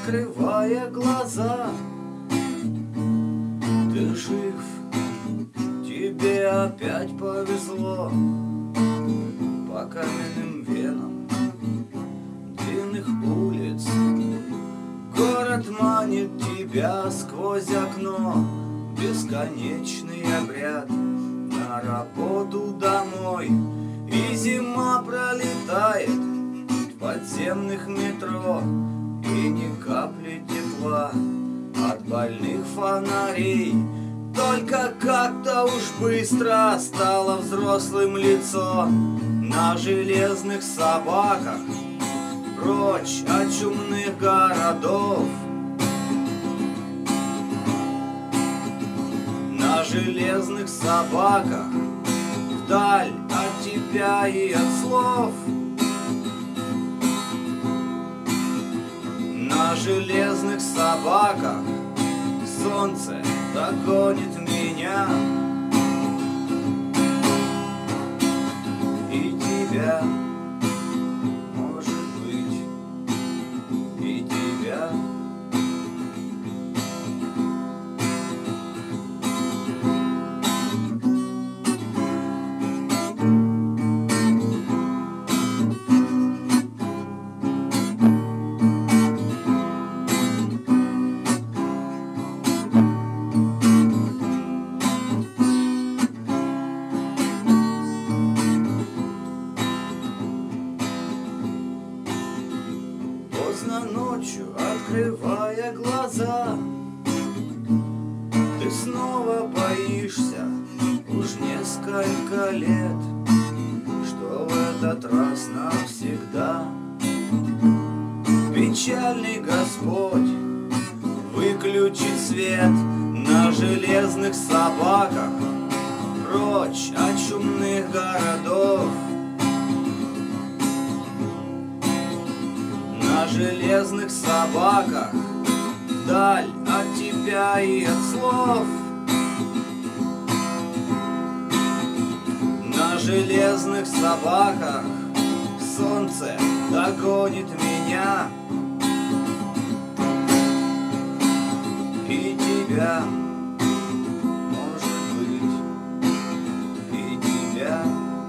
открывая глаза. Ты жив, тебе опять повезло. По каменным венам длинных улиц город манит тебя сквозь окно. Бесконечный обряд на работу домой. И зима пролетает в подземных метро. И ни капли тепла от больных фонарей. Только как-то уж быстро стало взрослым лицо. На железных собаках прочь от чумных городов. На железных собаках вдаль от тебя и от слов. На железных собаках солнце догонит меня и тебя, может быть, и тебя. Поздно ночью, открывая глаза, ты снова боишься уж несколько лет, что в этот раз навсегда печальный Господь выключит свет. На железных собаках прочь от шумных городов. На железных собаках вдаль от тебя и от слов. На железных собаках солнце догонит меня и тебя, может быть, и тебя.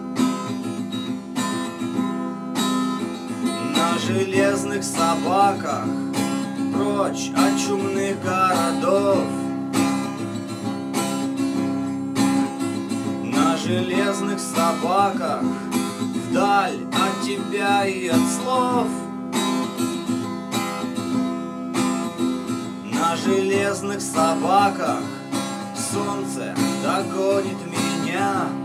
На железных собаках прочь от чумных городов. На железных собаках вдаль от тебя и от слов. На железных собаках солнце догонит меня